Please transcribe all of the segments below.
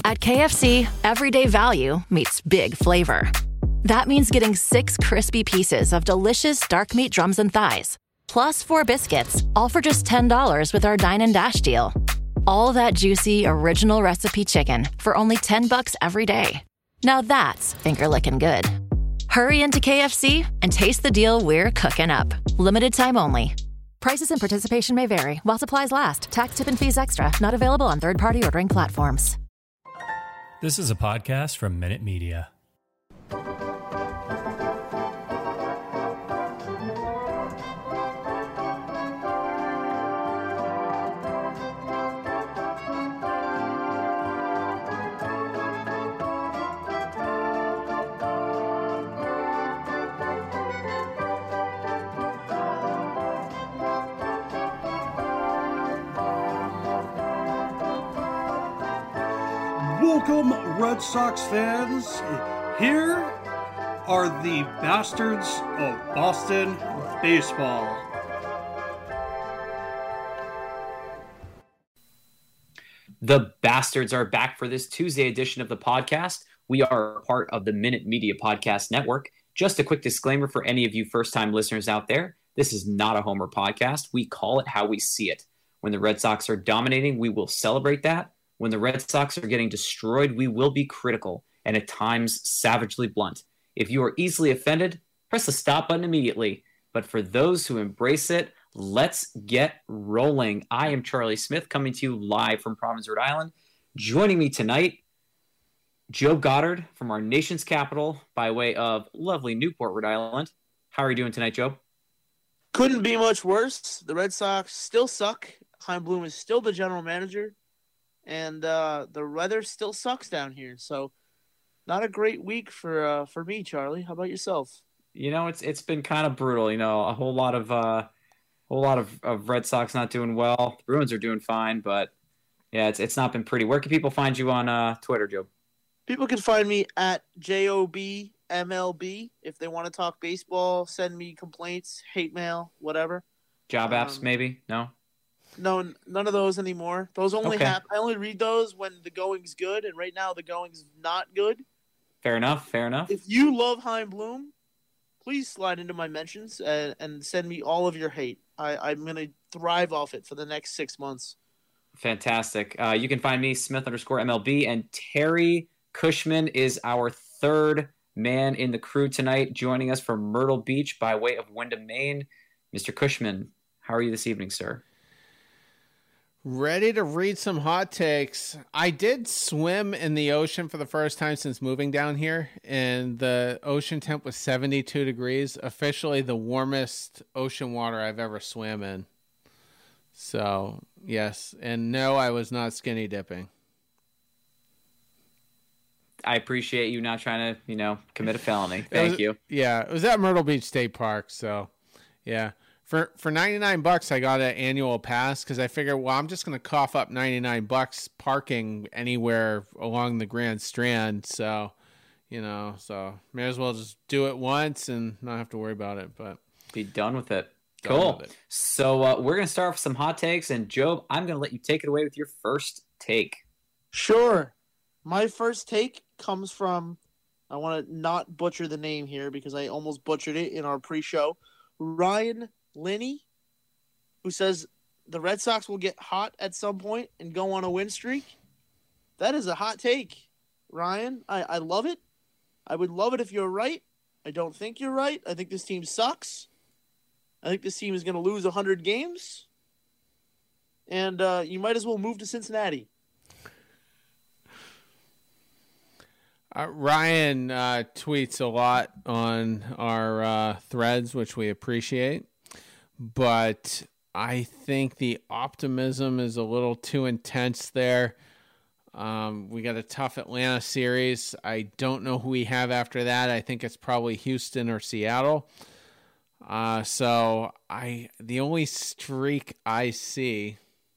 At KFC, everyday value meets big flavor. That means getting 6 crispy pieces of delicious dark meat drums and thighs, plus 4 biscuits, all for just $10 with our Dine and Dash deal. All that juicy, original recipe chicken for only $10 every day. Now that's finger-licking good. Hurry into KFC and taste the deal we're cooking up. Limited time only. Prices and participation may vary while supplies last. Tax, tip, and fees extra. Not available on third-party ordering platforms. This is a podcast from Minute Media. Welcome, Red Sox fans. Here are the Bastards of Boston baseball. The Bastards are back for this Tuesday edition of the podcast. We are part of the Minute Media Podcast Network. Just a quick disclaimer for any of you first-time listeners out there. This is not a Homer podcast. We call it how we see it. When the Red Sox are dominating, we will celebrate that. When the Red Sox are getting destroyed, we will be critical and at times savagely blunt. If you are easily offended, press the stop button immediately. But for those who embrace it, let's get rolling. I am Charlie Smith, coming to you live from Providence, Rhode Island. Joining me tonight, Joe Goddard from our nation's capital by way of lovely Newport, Rhode Island. How are you doing tonight, Joe? Couldn't be much worse. The Red Sox still suck. Chaim Bloom is still the general manager. And the weather still sucks down here, so not a great week for me, Charlie. How about yourself? You know, it's been kind of brutal. You know, a whole lot of Red Sox not doing well. The Bruins are doing fine, but yeah, it's not been pretty. Where can people find you on Twitter, Joe? People can find me at JOBMLB if they want to talk baseball. Send me complaints, hate mail, whatever. Job apps, maybe? No. No, none of those anymore. Those only Okay. I only read those when the going's good, and right now the going's not good. Fair enough. If you love Chaim Bloom, please slide into my mentions and send me all of your hate. I'm going to thrive off it for the next 6 months. Fantastic. You can find me, Smith_MLB, and Terry Cushman is our third man in the crew tonight, joining us from Myrtle Beach by way of Wyndham, Maine. Mr. Cushman, how are you this evening, sir? Ready to read some hot takes. I did swim in the ocean for the first time since moving down here, and the ocean temp was 72 degrees, officially the warmest ocean water I've ever swam in. So, yes. And no, I was not skinny dipping. I appreciate you not trying to, commit a felony. Thank you. Yeah, it was at Myrtle Beach State Park, so, yeah. For $99, I got an annual pass because I figured, well, I'm just going to cough up $99 parking anywhere along the Grand Strand. So, so may as well just do it once and not have to worry about it. But be done with it. Cool. So we're going to start with some hot takes. And Joe, I'm going to let you take it away with your first take. Sure. My first take comes from, I want to not butcher the name here because I almost butchered it in our pre-show, Ryan Linney, who says the Red Sox will get hot at some point and go on a win streak. That is a hot take, Ryan. I love it. I would love it if you're right. I don't think you're right. I think this team sucks. I think this team is going to lose 100 games. And you might as well move to Cincinnati. Ryan tweets a lot on our threads, which we appreciate. But I think the optimism is a little too intense there. We got a tough Atlanta series. I don't know who we have after that. I think it's probably Houston or Seattle. So the only streak I see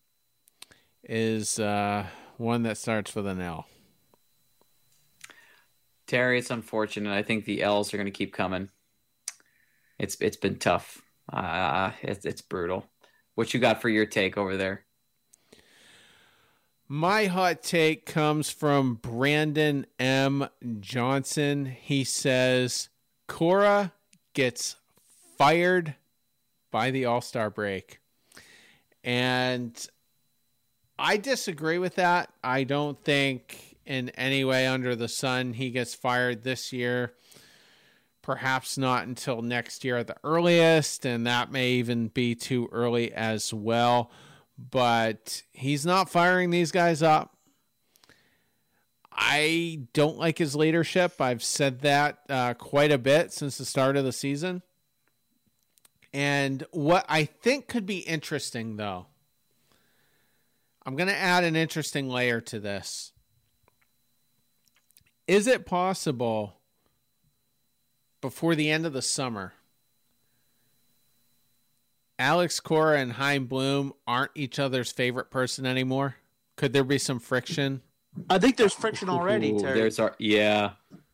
is one that starts with an L. Terry, it's unfortunate. I think the L's are going to keep coming. It's been tough. It's brutal. What you got for your take over there? My hot take comes from Brandon M. Johnson. He says Cora gets fired by the All-Star break. And I disagree with that. I don't think in any way under the sun he gets fired this year. Perhaps not until next year at the earliest, and that may even be too early as well. But he's not firing these guys up. I don't like his leadership. I've said that quite a bit since the start of the season. And what I think could be interesting, though, I'm going to add an interesting layer to this. Is it possible before the end of the summer, Alex Cora and Chaim Bloom aren't each other's favorite person anymore? Could there be some friction? I think there's friction already, Terry. Yeah.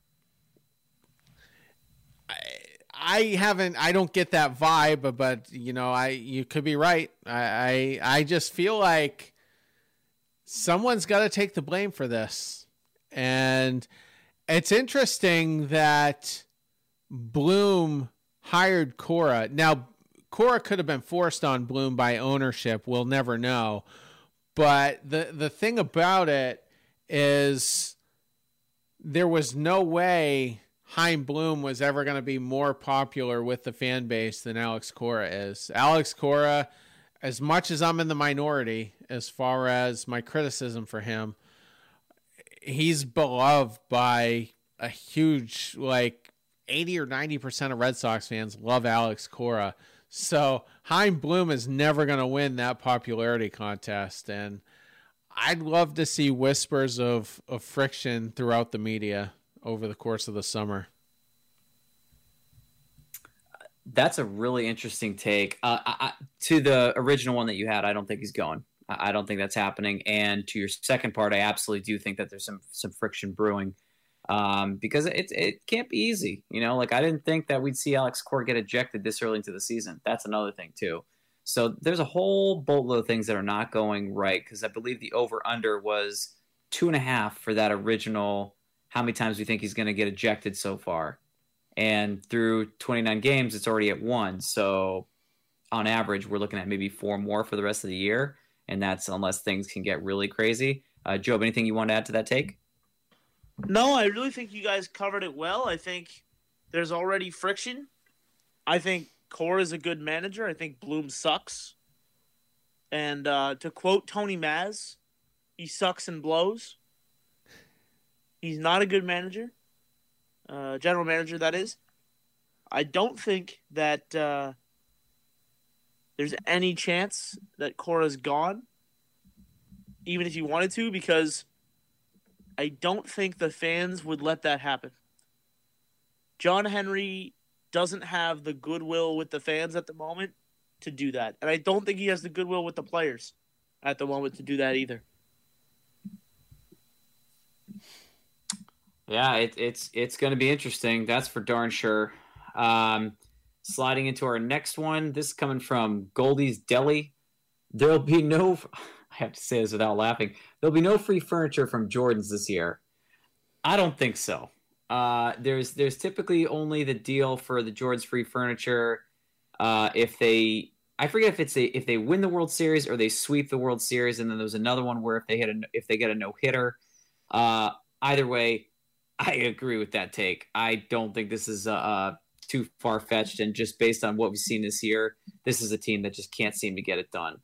I don't get that vibe, but you could be right. I just feel like someone's got to take the blame for this. And it's interesting that Bloom hired Cora. Now, Cora could have been forced on Bloom by ownership. We'll never know. But the thing about it is there was no way Chaim Bloom was ever going to be more popular with the fan base than Alex Cora is. Alex Cora, as much as I'm in the minority as far as my criticism for him, he's beloved by a huge, 80 or 90% of Red Sox fans love Alex Cora. So Chaim Bloom is never going to win that popularity contest. And I'd love to see whispers of friction throughout the media over the course of the summer. That's a really interesting take. To the original one that you had, I don't think he's going. I don't think that's happening. And to your second part, I absolutely do think that there's some friction brewing, because it can't be easy. I didn't think that we'd see Alex Cora get ejected this early into the season. That's another thing too. So there's a whole boatload of things that are not going right, because I believe the over-under was 2.5 for that original. How many times do you think he's going to get ejected so far? And through 29 games, it's already at 1. So on average, we're looking at maybe 4 more for the rest of the year. And that's unless things can get really crazy. Job, anything you want to add to that take? No, I really think you guys covered it well. I think there's already friction. I think Cora is a good manager. I think Bloom sucks. And to quote Tony Maz, he sucks and blows. He's not a good manager. General manager, that is. I don't think that there's any chance that Cora's gone, even if he wanted to, because I don't think the fans would let that happen. John Henry doesn't have the goodwill with the fans at the moment to do that. And I don't think he has the goodwill with the players at the moment to do that either. Yeah, it's going to be interesting. That's for darn sure. Sliding into our next one. This is coming from Goldie's Deli. There'll be no, I have to say this without laughing, there'll be no free furniture from Jordan's this year. I don't think so. There's typically only the deal for the Jordan's free furniture if they, I forget if they win the World Series or they sweep the World Series, and then there's another one where if they get a no-hitter. Either way, I agree with that take. I don't think this is too far-fetched, and just based on what we've seen this year, this is a team that just can't seem to get it done.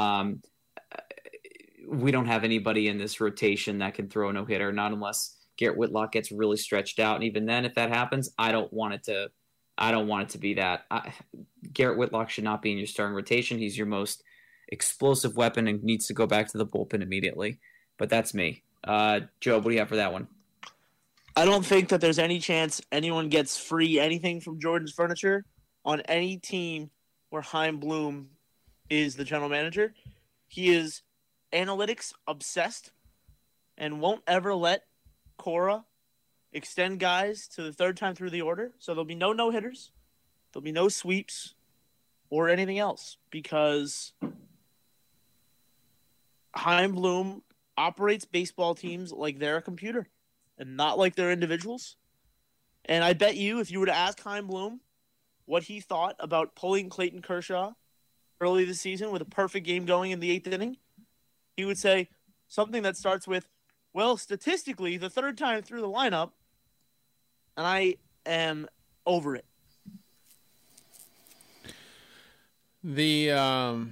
We don't have anybody in this rotation that can throw a no-hitter, not unless Garrett Whitlock gets really stretched out. And even then, if that happens, I don't want it to be that. Garrett Whitlock should not be in your starting rotation. He's your most explosive weapon and needs to go back to the bullpen immediately. But that's me. Joe, what do you have for that one? I don't think that there's any chance anyone gets free anything from Jordan's Furniture on any team where Chaim Bloom is the general manager. He is analytics obsessed and won't ever let Cora extend guys to the third time through the order. So there'll be no no-hitters. There'll be no sweeps or anything else because Chaim Bloom, operates baseball teams like they're a computer and not like they're individuals. And I bet you, if you were to ask Chaim Bloom what he thought about pulling Clayton Kershaw early this season with a perfect game going in the 8th inning, he would say something that starts with, well, statistically, the third time through the lineup, and I am over it. The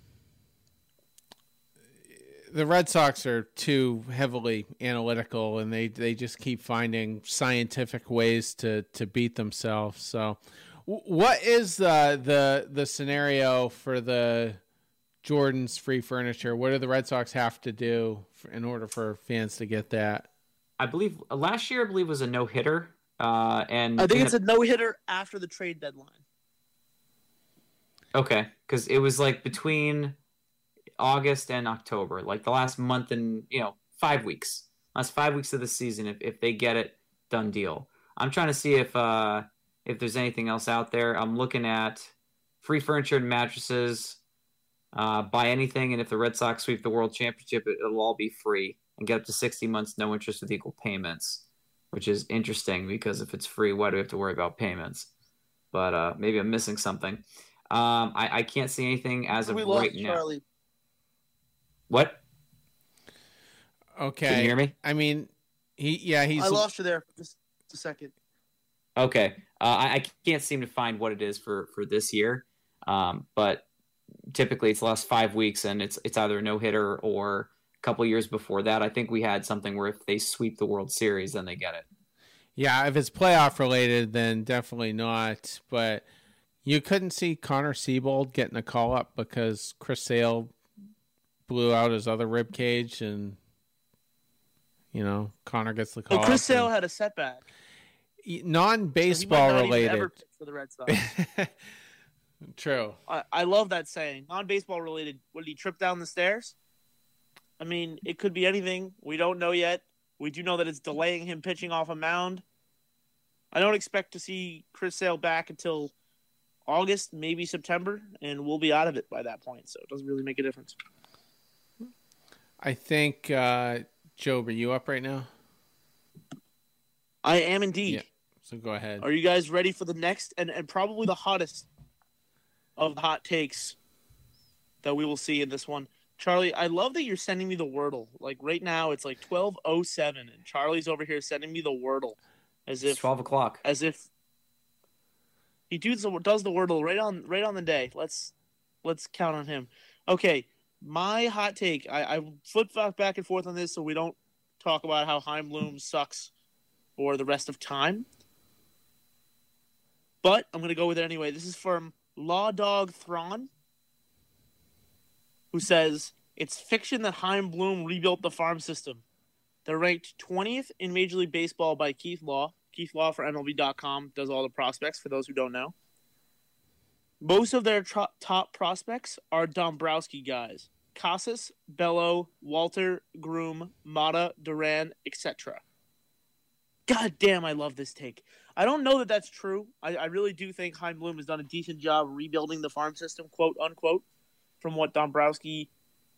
Red Sox are too heavily analytical, and they just keep finding scientific ways to beat themselves. So, what is the scenario for the Jordan's free furniture? What do the Red Sox have to do in order for fans to get that? I believe last year, was a no-hitter. And I think it's a no-hitter after the trade deadline. Okay, because it was like between August and October, like the last month and 5 weeks. Last 5 weeks of the season, if they get it, done deal. I'm trying to see if there's anything else out there. I'm looking at free furniture and mattresses. Buy anything, and if the Red Sox sweep the World Championship, it'll all be free and get up to 60 months, no interest with equal payments, which is interesting because if it's free, why do we have to worry about payments? But maybe I'm missing something. I can't see anything as of right now. Charlie. What? Okay. Can you hear me? I mean, he's. I lost you there for just a second. Okay. I can't seem to find what it is for this year. But typically it's the last 5 weeks, and it's either a no-hitter or a couple years before that. I think we had something where if they sweep the World Series, then they get it. Yeah, if it's playoff related, then definitely not. But you couldn't see Connor Siebold getting a call up because Chris Sale blew out his other rib cage, and Connor gets the call. Well, Chris Sale had a setback. Non-baseball related. Ever pitch for the Red Sox. True. I love that saying. Non-baseball related. What, did he trip down the stairs? I mean, it could be anything. We don't know yet. We do know that it's delaying him pitching off a mound. I don't expect to see Chris Sale back until August, maybe September, and we'll be out of it by that point. So it doesn't really make a difference. I think, Job, are you up right now? I am indeed. Yeah. So go ahead. Are you guys ready for the next and probably the hottest of the hot takes that we will see in this one? Charlie, I love that you're sending me the Wordle. Like right now, it's like 12:07, and Charlie's over here sending me the Wordle, as if It's 12 o'clock. As if he does the Wordle right on the day. Let's count on him. Okay, my hot take. I flip back and forth on this, so we don't talk about how Chaim Bloom sucks for the rest of time. But I'm going to go with it anyway. This is from Law Dog Thrawn, who says, it's fiction that Chaim Bloom rebuilt the farm system. They're ranked 20th in Major League Baseball by Keith Law. Keith Law for MLB.com does all the prospects, for those who don't know. Most of their top prospects are Dombrowski guys. Casas, Bello, Walter, Groom, Mata, Duran, etc. God damn, I love this take. I don't know that that's true. I really do think Chaim Bloom has done a decent job rebuilding the farm system, quote unquote, from what Dombrowski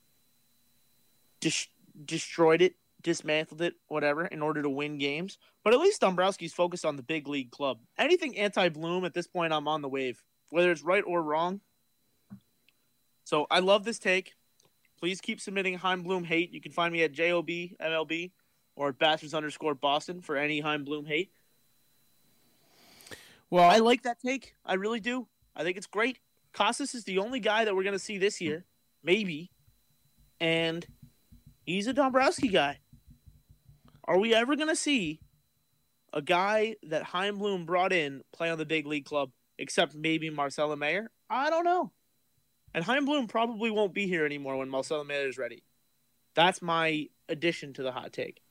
destroyed it, dismantled it, whatever, in order to win games. But at least Dombrowski's focused on the big league club. Anything anti-Bloom at this point, I'm on the wave, whether it's right or wrong. So I love this take. Please keep submitting Chaim Bloom hate. You can find me at JOBMLB or at Bastards_Boston for any Chaim Bloom hate. Well, I like that take. I really do. I think it's great. Casas is the only guy that we're going to see this year, maybe, and he's a Dombrowski guy. Are we ever going to see a guy that Chaim Bloom brought in play on the big league club, except maybe Marcelo Mayer? I don't know. And Chaim Bloom probably won't be here anymore when Marcelo Mayer is ready. That's my addition to the hot take.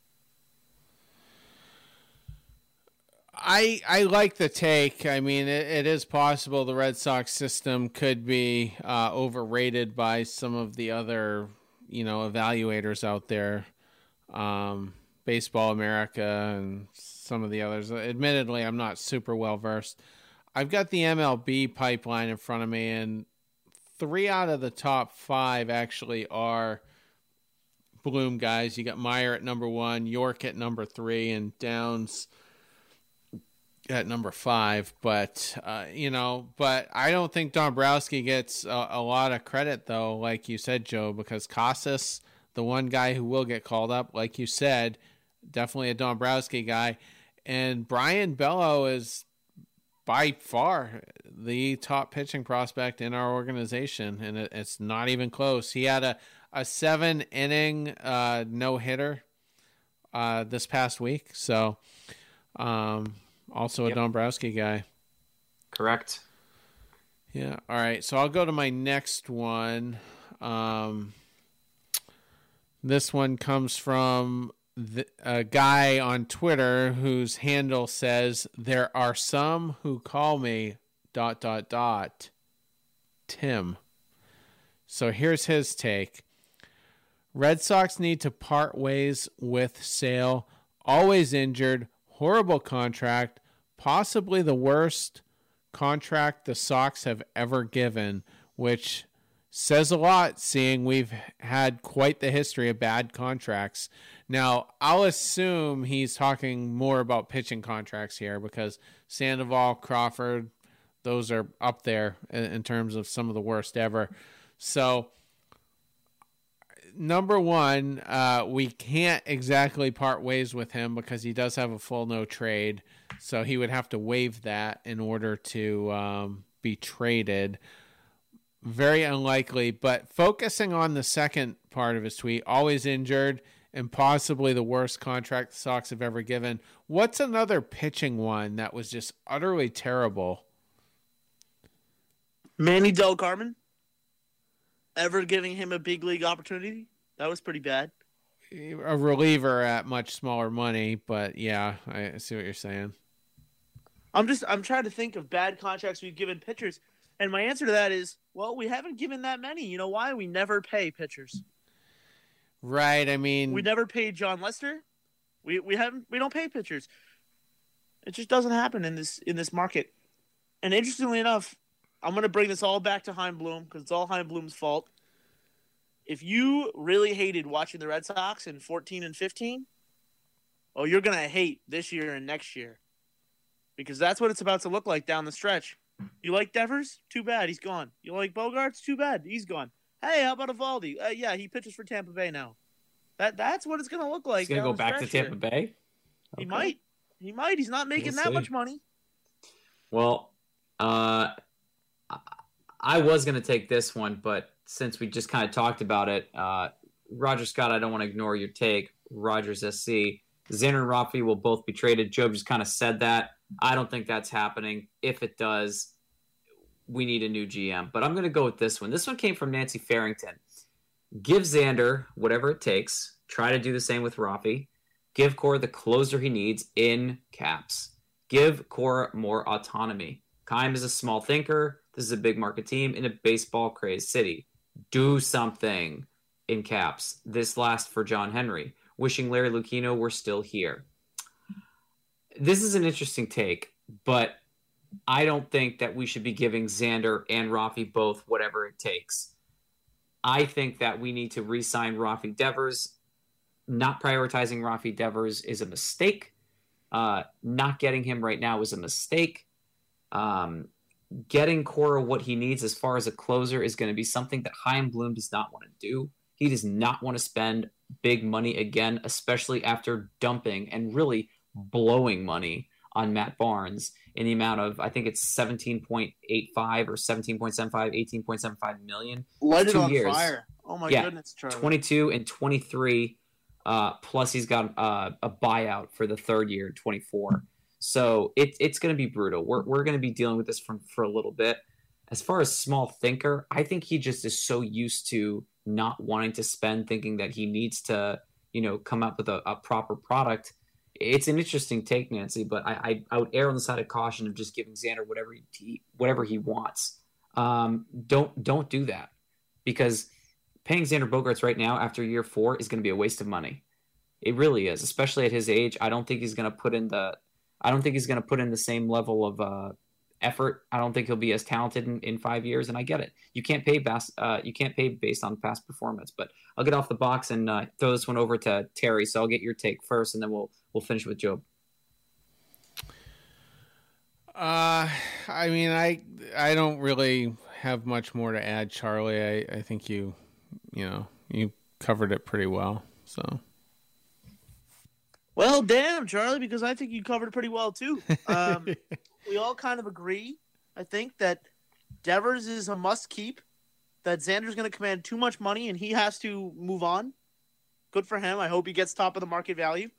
I like the take. I mean, it is possible the Red Sox system could be overrated by some of the other, evaluators out there, Baseball America and some of the others. Admittedly, I'm not super well versed. I've got the MLB pipeline in front of me, and 3 out of the top 5 actually are Bloom guys. You got Meyer at number 1, York at number 3, and Downs at number 5. But, but I don't think Dombrowski gets a lot of credit, though, like you said, Joe, because Casas, the one guy who will get called up, like you said, definitely a Dombrowski guy. And Brian Bello is by far the top pitching prospect in our organization, and it's not even close. He had a 7-inning no-hitter this past week, so also a Dombrowski guy. Correct. Yeah, all right, so I'll go to my next one. This one comes from a guy on Twitter whose handle says, "There are some who call me ... Tim." So here's his take. Red Sox need to part ways with Sale. Always injured, horrible contract, possibly the worst contract the Sox have ever given, which says a lot, seeing we've had quite the history of bad contracts. Now, I'll assume he's talking more about pitching contracts here, because Sandoval, Crawford, those are up there in terms of some of the worst ever. So, number one, we can't exactly part ways with him because he does have a full no trade. So he would have to waive that in order to be traded. Very unlikely, but focusing on the second part of his tweet, always injured and possibly the worst contract the Sox have ever given. What's another pitching one that was just utterly terrible? Manny Del Carmen. Ever giving him a big league opportunity? That was pretty bad. A reliever at much smaller money, but yeah, I see what you're saying. I'm trying to think of bad contracts we've given pitchers, and my answer to that is, well, we haven't given that many. You know why? We never pay pitchers. Right. I mean, we never paid John Lester. We don't pay pitchers. It just doesn't happen in this market. And interestingly enough, I'm going to bring this all back to Chaim Bloom because it's all Chaim Bloom's fault. If you really hated watching the Red Sox in 14 and 15, oh, you're going to hate this year and next year, because that's what it's about to look like down the stretch. You like Devers? Too bad, he's gone. You like Bogarts? Too bad, he's gone. Hey, how about Evaldi? Yeah, he pitches for Tampa Bay now. That's what it's going to look like. He's going to go back to Tampa Bay? Okay. He might. He's not making that much money. Well, I was going to take this one, but since we just kind of talked about it, Roger Scott, I don't want to ignore your take. Rogers SC, Xander and Rafi will both be traded. Joe just kind of said that. I don't think that's happening. If it does, we need a new GM. But I'm going to go with this one. This one came from Nancy Farrington. Give Xander whatever it takes. Try to do the same with Rafi. Give Cora the closer he needs in caps. Give Cora more autonomy. Chaim is a small thinker. This is a big market team in a baseball-crazed city. Do something in caps. This last for John Henry. Wishing Larry Lucchino were still here. This is an interesting take, but I don't think that we should be giving Xander and Rafi both whatever it takes. I think that we need to re-sign Rafi Devers. Not prioritizing Rafi Devers is a mistake. Not getting him right now is a mistake. Getting Cora what he needs as far as a closer is going to be something that Chaim Bloom does not want to do. He does not want to spend big money again, especially after dumping and really blowing money on Matt Barnes in the amount of, I think it's 17.85 or 17.75, 18.75 million. Light it 2 on years. Fire. Oh my goodness, Charlie. 22 and 23, plus he's got a buyout for the third year, 24. So it's going to be brutal. We're going to be dealing with this for a little bit. As far as small thinker, I think he just is so used to not wanting to spend, thinking that he needs to, come up with a proper product. It's an interesting take, Nancy, but I would err on the side of caution of just giving Xander whatever he wants. Don't do that, because paying Xander Bogaerts right now after year 4 is going to be a waste of money. It really is, especially at his age. I don't think he's going to put in the same level of effort. I don't think he'll be as talented in 5 years, and I get it. You can't pay based on past performance. But I'll get off the box and throw this one over to Terry. So I'll get your take first, and then we'll finish with Job. I mean, I don't really have much more to add, Charlie. I think you covered it pretty well. So. Well, damn, Charlie, because I think you covered it pretty well too. We all kind of agree, I think, that Devers is a must keep. That Xander's going to command too much money and he has to move on. Good for him. I hope he gets top of the market value.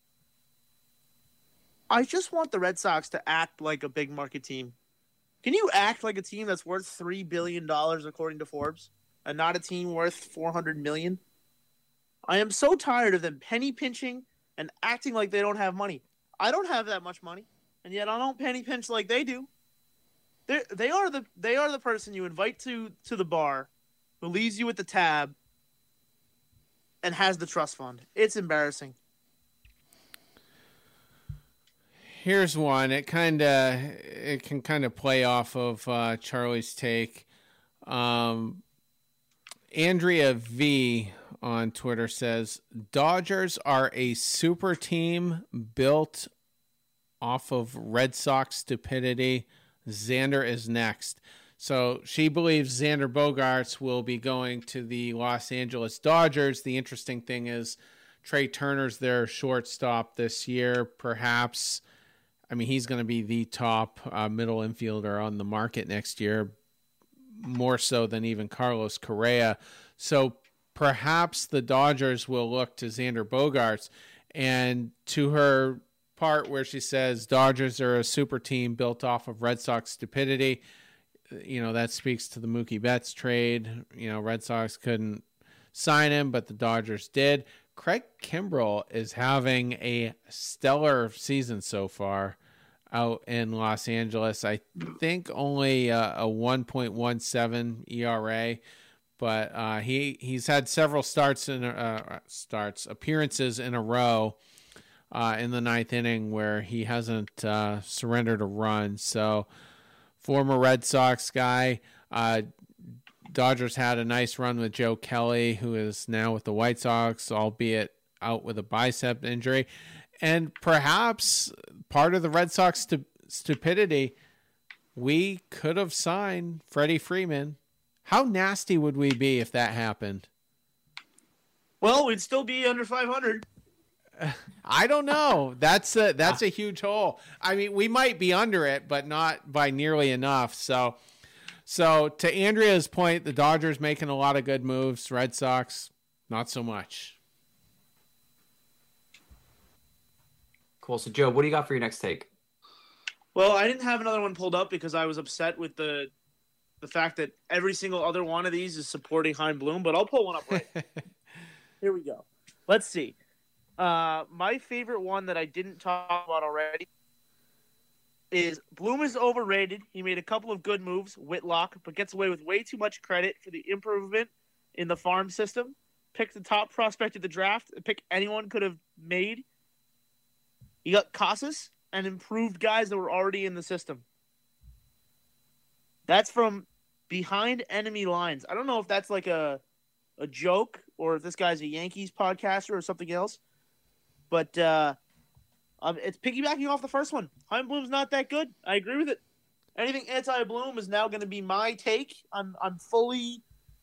I just want the Red Sox to act like a big market team. Can you act like a team that's worth $3 billion according to Forbes and not a team worth $400 million? I am so tired of them penny pinching and acting like they don't have money. I don't have that much money, and yet I don't penny pinch like they do. They are the person you invite to the bar, who leaves you with the tab, and has the trust fund. It's embarrassing. Here's one. It can kind of play off of Charlie's take. Andrea V on Twitter says, Dodgers are a super team built off of Red Sox stupidity. Xander is next. So she believes Xander Bogaerts will be going to the Los Angeles Dodgers. The interesting thing is Trey Turner's their shortstop this year. Perhaps, I mean, he's going to be the top middle infielder on the market next year, more so than even Carlos Correa. So perhaps the Dodgers will look to Xander Bogaerts. And to her part where she says Dodgers are a super team built off of Red Sox stupidity, that speaks to the Mookie Betts trade. Red Sox couldn't sign him, but the Dodgers did. Craig Kimbrell is having a stellar season so far out in Los Angeles. I think only a 1.17 ERA, but he's had several appearances in a row in the ninth inning where he hasn't surrendered a run. So former Red Sox guy. Dodgers had a nice run with Joe Kelly, who is now with the White Sox, albeit out with a bicep injury. And perhaps part of the Red Sox stupidity, we could have signed Freddie Freeman. How nasty would we be if that happened? Well, we'd still be under 500. I don't know. That's a huge hole. I mean, we might be under it, but not by nearly enough. So to Andrea's point, the Dodgers making a lot of good moves. Red Sox, not so much. Cool. So, Joe, what do you got for your next take? Well, I didn't have another one pulled up because I was upset with the fact that every single other one of these is supporting Chaim Bloom, but I'll pull one up right. Here we go. Let's see. My favorite one that I didn't talk about already is Bloom is overrated. He made a couple of good moves, Whitlock, but gets away with way too much credit for the improvement in the farm system. Picked the top prospect of the draft, a pick anyone could have made. He got Casas and improved guys that were already in the system. That's from behind enemy lines. I don't know if that's like a joke or if this guy's a Yankees podcaster or something else. But it's piggybacking off the first one. Chaim Bloom's not that good. I agree with it. Anything anti-Bloom is now going to be my take. I'm going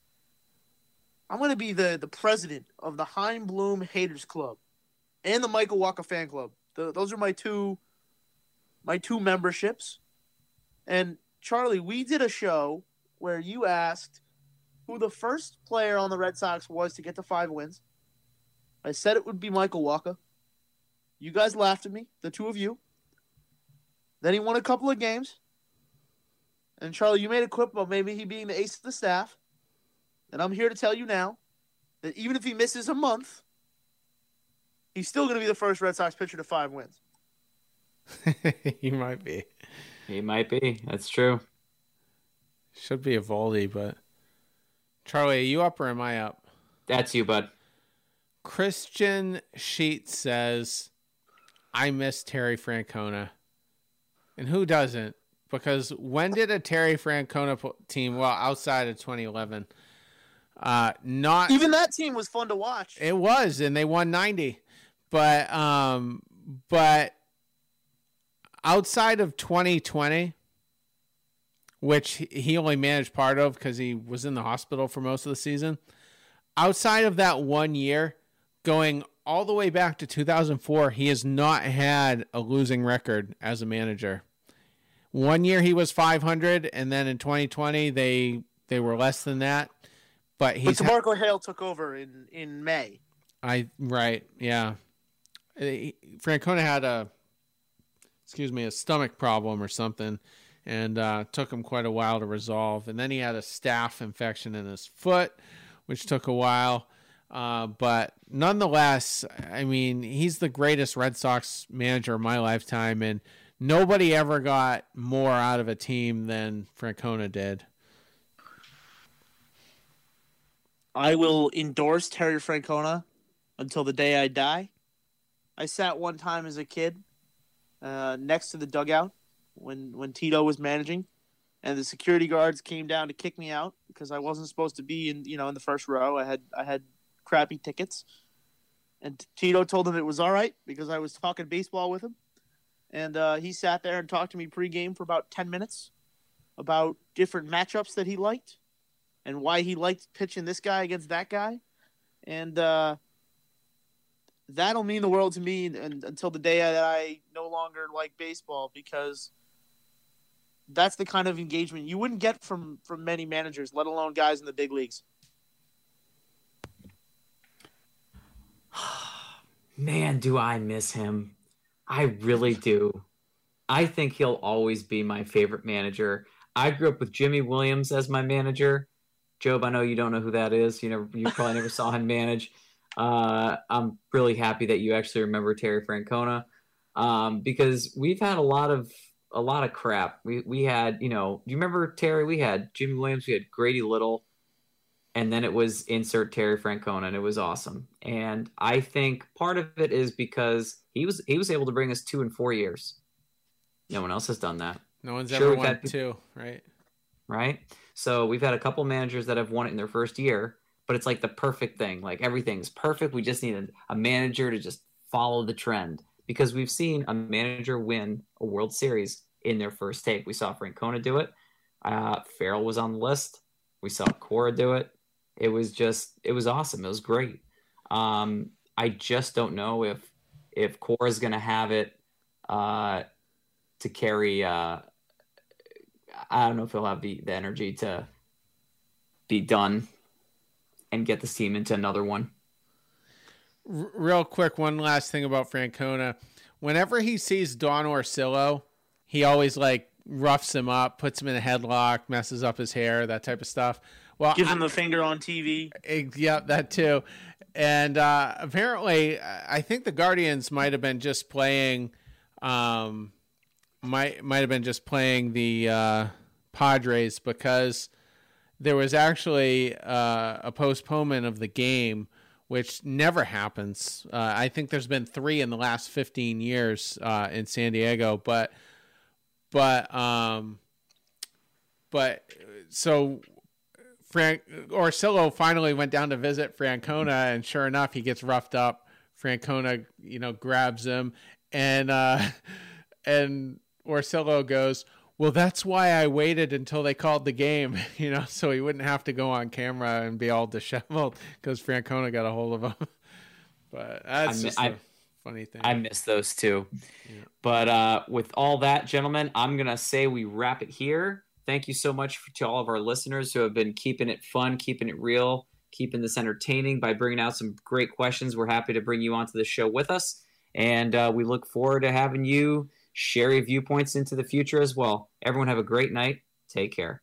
to be the president of the Chaim Bloom Haters Club and the Michael Wacha Fan Club. Those are my two memberships. And Charlie, we did a show where you asked who the first player on the Red Sox was to get to 5 wins. I said it would be Michael Wacha. You guys laughed at me, the two of you. Then he won a couple of games. And Charlie, you made a quip about maybe he being the ace of the staff. And I'm here to tell you now that even if he misses a month, he's still going to be the first Red Sox pitcher to 5 wins. He might be. He might be. That's true. Should be a Voldy, but Charlie, are you up or am I up? That's you, bud. Christian Sheet says, I miss Terry Francona. And who doesn't? because when did a Terry Francona team, well, outside of 2011, not even that team was fun to watch. It was, and they won 90. But outside of 2020, which he only managed part of because he was in the hospital for most of the season, outside of that 1 year, going all the way back to 2004, he has not had a losing record as a manager. 1 year he was 500, and then in 2020 they were less than that. But DeMarco Hale took over in May. Right, yeah. Francona had a stomach problem or something, and took him quite a while to resolve. And then he had a staph infection in his foot, which took a while. But nonetheless, I mean, he's the greatest Red Sox manager of my lifetime, and nobody ever got more out of a team than Francona did. I will endorse Terry Francona until the day I die. I sat one time as a kid next to the dugout when Tito was managing, and the security guards came down to kick me out because I wasn't supposed to be in the first row. I had crappy tickets, and Tito told them it was all right because I was talking baseball with him, and he sat there and talked to me pregame for about 10 minutes about different matchups that he liked and why he liked pitching this guy against that guy, and that'll mean the world to me until the day that I no longer like baseball, because that's the kind of engagement you wouldn't get from many managers, let alone guys in the big leagues. Man, do I miss him. I really do. I think he'll always be my favorite manager. I grew up with Jimmy Williams as my manager. Job, I know you don't know who that is. You probably never saw him manage. I'm really happy that you actually remember Terry Francona, because we've had a lot of crap. We had, do you remember Terry? We had Jimmy Williams, we had Grady Little, and then it was insert Terry Francona, and it was awesome. And I think part of it is because he was able to bring us 2 and 4 years. No one else has done that. No one's ever won 2, right? Right. So we've had a couple managers that have won it in their first year, but it's like the perfect thing. Like everything's perfect. We just need a manager to just follow the trend, because we've seen a manager win a World Series in their first take. We saw Francona do it. Farrell was on the list. We saw Cora do it. It was awesome. It was great. I just don't know if Cora's going to have it to carry. I don't know if he'll have the energy to be done and get this team into another one. Real quick, one last thing about Francona. Whenever he sees Don Orsillo, he always roughs him up, puts him in a headlock, messes up his hair, that type of stuff. Well, gives him the finger on TV. Yeah, that too. And apparently, I think the Guardians might have been just playing. Might have been just playing the Padres, because there was actually a postponement of the game, which never happens. I think there's been 3 in the last 15 years in San Diego, but so Orsillo finally went down to visit Francona, and sure enough, he gets roughed up. Francona, grabs him, and Orsillo goes, "Well, that's why I waited until they called the game, so he wouldn't have to go on camera and be all disheveled because Francona got a hold of him." But that's a funny thing. I miss those too. Yeah. But with all that, gentlemen, I'm going to say we wrap it here. Thank you so much to all of our listeners who have been keeping it fun, keeping it real, keeping this entertaining by bringing out some great questions. We're happy to bring you onto the show with us, and we look forward to having you share your viewpoints into the future as well. Everyone have a great night. Take care.